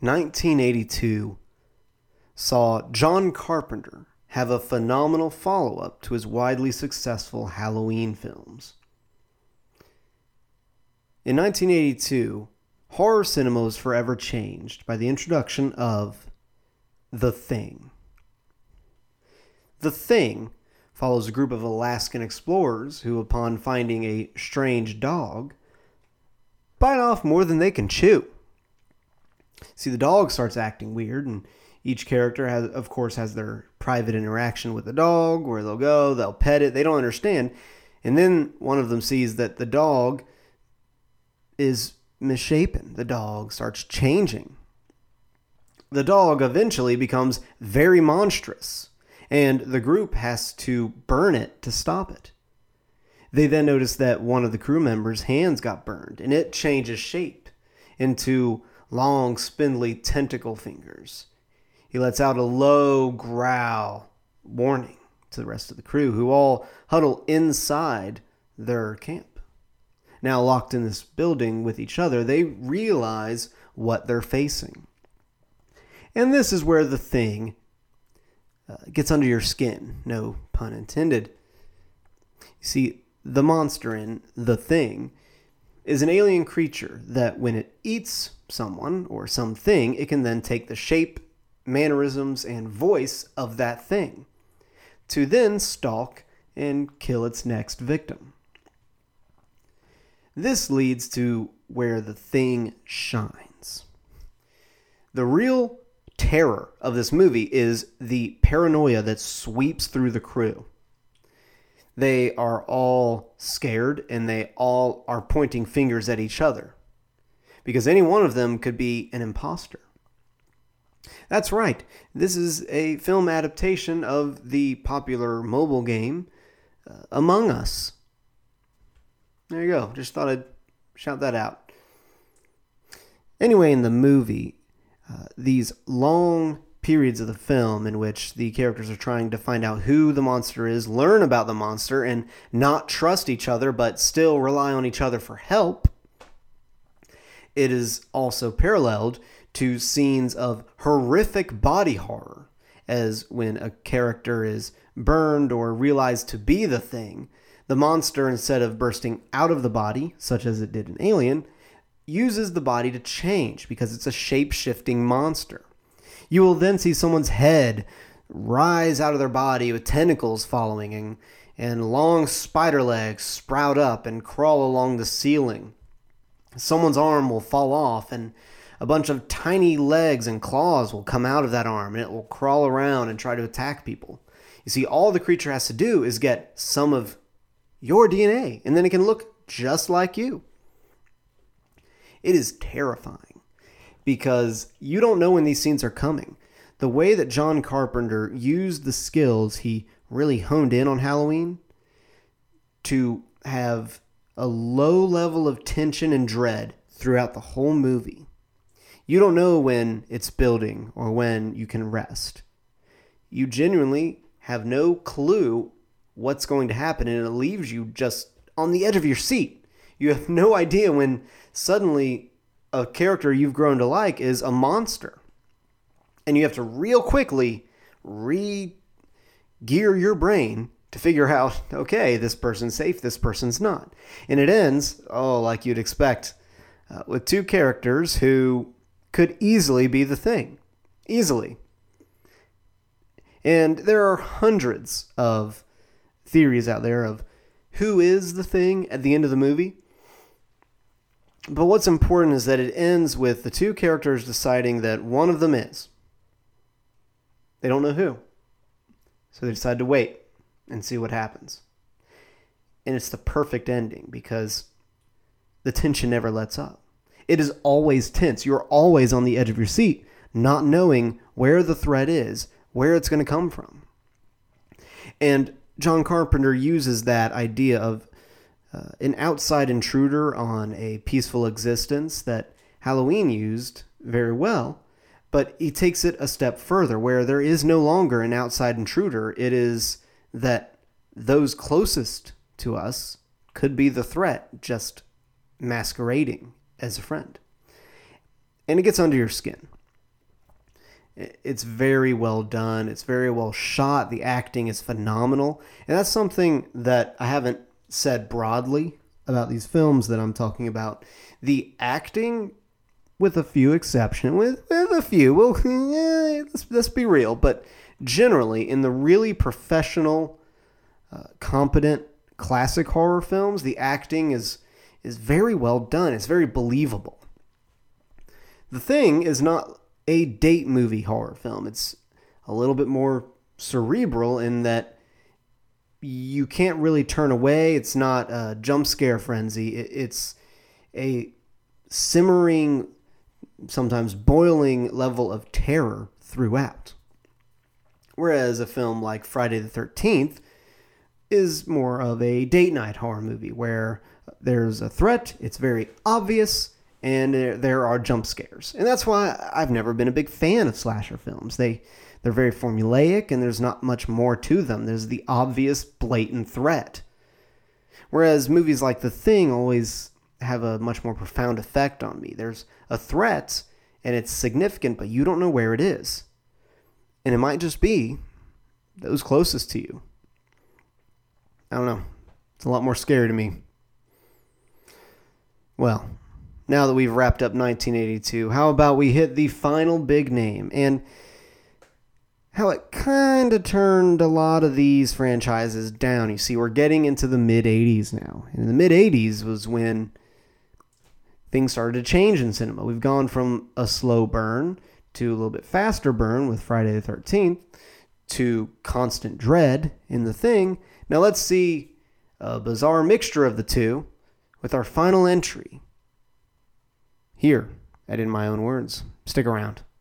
1982 saw John Carpenter have a phenomenal follow-up to his widely successful Halloween films. In 1982, horror cinema was forever changed by the introduction of The Thing. The Thing follows a group of Alaskan explorers who, upon finding a strange dog, bite off more than they can chew. See, the dog starts acting weird, and each character has their private interaction with the dog, where they'll go, they'll pet it, they don't understand. And then one of them sees that the dog is misshapen. The dog starts changing. The dog eventually becomes very monstrous, and the group has to burn it to stop it. They then notice that one of the crew members' hands got burned, and it changes shape into long, spindly tentacle fingers. He lets out a low growl, warning to the rest of the crew, who all huddle inside their camp. Now locked in this building with each other, they realize what they're facing. And this is where the Thing gets under your skin, no pun intended. You see, the monster in The Thing is an alien creature that when it eats someone or something, it can then take the shape, mannerisms, and voice of that thing to then stalk and kill its next victim. This leads to where The Thing shines. The real terror of this movie is the paranoia that sweeps through the crew. They are all scared, and they all are pointing fingers at each other, because any one of them could be an imposter. That's right. This is a film adaptation of the popular mobile game Among Us. There you go. Just thought I'd shout that out. Anyway, in the movie, these long periods of the film in which the characters are trying to find out who the monster is, learn about the monster, and not trust each other, but still rely on each other for help. It is also paralleled to scenes of horrific body horror, as when a character is burned or realized to be the Thing, the monster, instead of bursting out of the body, such as it did in Alien, uses the body to change because it's a shape-shifting monster. You will then see someone's head rise out of their body with tentacles following, and long spider legs sprout up and crawl along the ceiling. Someone's arm will fall off, and a bunch of tiny legs and claws will come out of that arm, and it will crawl around and try to attack people. You see, all the creature has to do is get some of your DNA, and then it can look just like you. It is terrifying because you don't know when these scenes are coming. The way that John Carpenter used the skills he really honed in on Halloween to have a low level of tension and dread throughout the whole movie. You don't know when it's building or when you can rest. You genuinely have no clue what's going to happen, and it leaves you just on the edge of your seat. You have no idea when suddenly a character you've grown to like is a monster. And you have to real quickly re-gear your brain to figure out, okay, this person's safe, this person's not. And it ends, like you'd expect, with two characters who could easily be the Thing. Easily. And there are hundreds of theories out there of who is the Thing at the end of the movie. But what's important is that it ends with the two characters deciding that one of them is. They don't know who. So they decide to wait and see what happens. And it's the perfect ending because the tension never lets up. It is always tense. You're always on the edge of your seat, not knowing where the threat is, where it's going to come from. And John Carpenter uses that idea of an outside intruder on a peaceful existence that Halloween used very well, but he takes it a step further where there is no longer an outside intruder. It is that those closest to us could be the threat, just masquerading as a friend. And it gets under your skin. It's very well done. It's very well shot. The acting is phenomenal. And that's something that I haven't said broadly about these films that I'm talking about. The acting, with a few exceptions, with a few, well, let's be real, but generally, in the really professional, competent classic horror films, the acting is very well done. It's very believable. The Thing is not a date movie horror film. It's a little bit more cerebral in that you can't really turn away. It's not a jump scare frenzy. It's a simmering, sometimes boiling level of terror throughout. Whereas a film like Friday the 13th is more of a date night horror movie where there's a threat, it's very obvious, and there are jump scares. And that's why I've never been a big fan of slasher films. They're very formulaic, and there's not much more to them. There's the obvious, blatant threat. Whereas movies like The Thing always have a much more profound effect on me. There's a threat, and it's significant, but you don't know where it is. And it might just be those closest to you. I don't know. It's a lot more scary to me. Well, now that we've wrapped up 1982, how about we hit the final big name and how it kind of turned a lot of these franchises down. You see, we're getting into the mid-80s now. And in the mid-80s was when things started to change in cinema. We've gone from a slow burn to a little bit faster burn with Friday the 13th to constant dread in The Thing. Now let's see a bizarre mixture of the two with our final entry here at In My Own Words. Stick around.